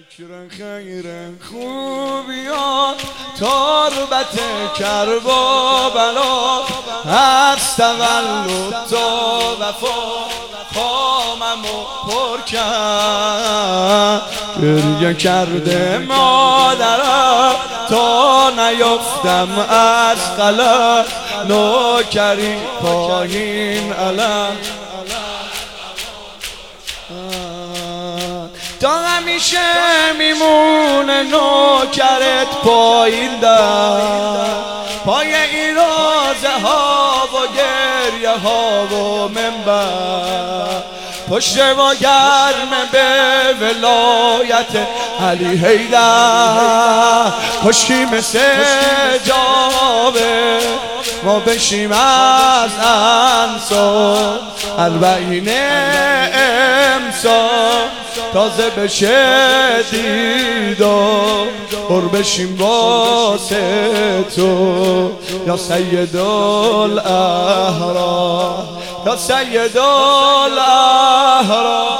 ذکر خیر خوبیات تربت کرب و بلا از تولد تا وفا خاممو پر کرد. گریه کرده مادرم تا نیفتم از غلا نوکری پایین علم تا همیشه میمونه نوکرت پایین در پای این روزه ها و گریه ها و منبر پشت و گرم به ولایت علی حیدر کشکی مثل جاوه ما بشیم از انصار اربعین امسال تازه بشه دیدار پر بشیم واسه تو یا سید الاحرار یا سید الاحرار.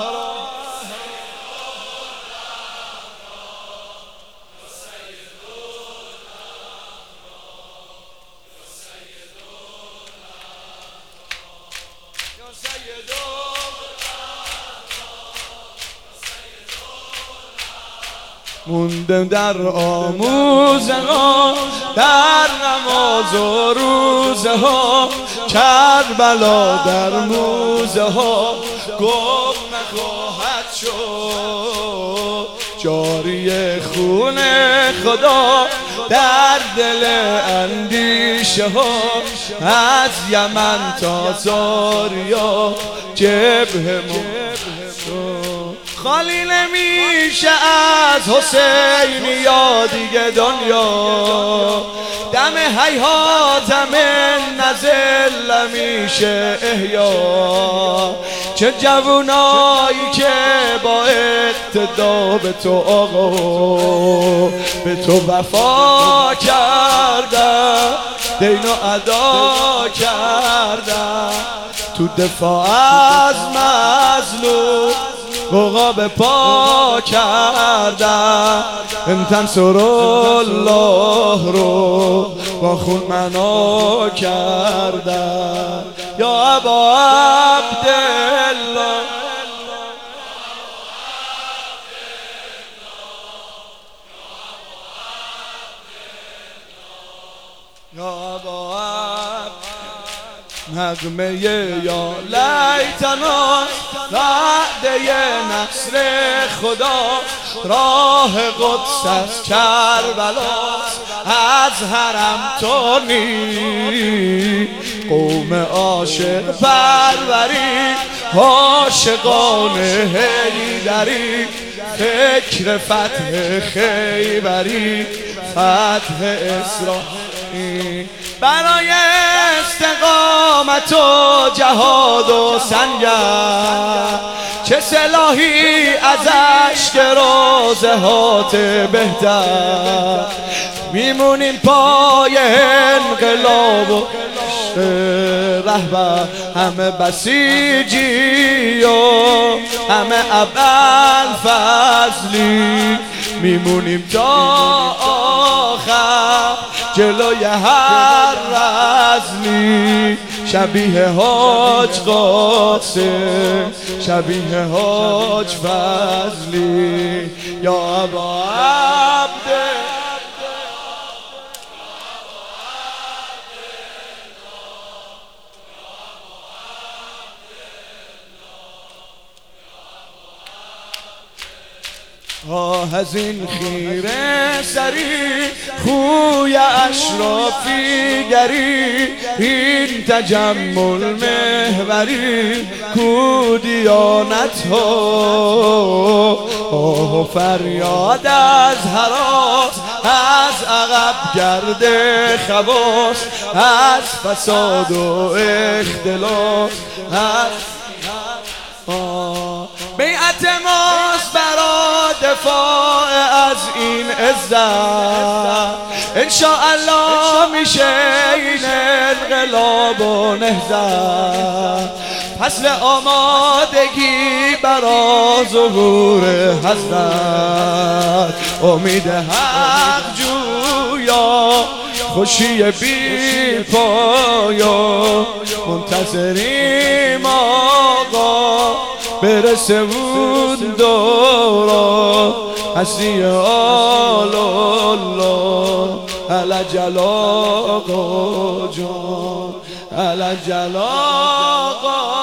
موندم در آموزه ها در نماز و روزه ها کربلا در موزه ها گم نخواهد شد جاری خون خدا در دل اندیشه ها از یمن تا زاریا جبهه خالی نمیشه از حسین یا دیگه دنیا دم حیاتم نزل میشه احیا چه جوونایی که با اقتدا به تو آقا به تو وفا کردن دینو ادا کردن تو دفاع از مظلوم عقاب پا کردن ان تنصر الله رو با خون منا کردن یا ابا عبدالله یا ابا نغمه یا لیتنا وعده نصر خدا راه قدس از کربلا از حرم تا نی قوم عاشق پروری عاشقان حیدری فکر فتح خیبری فتح اسرائیل برای استقامت و جهاد و سنگر چه سلاحی از اشک روزهات بهتر میمونیم پای انقلاب و رهبر همه بسیجی و همه ابوالفضلی میمونیم تا آخر جلوی هر رزمی شبیه حاج قاسم شبیه حاج فضلی یا ابا عبد آه از این خیره سری خوی اشرافی گری این تجمل محوری کو دیانت ها آه و فریاد از هراس از عقب گرد خواص از فساد و اختلاس بیعت ماست برای دفاع از این عزت انشاءالله میشه این انقلاب و نهضت فصل آمادگی برا ظهور حضرت، امید حق جویا خوشی بی پایا، منتظریم آقا برسه اون دورا، هستی آل الله علی آقا جان، علی آقا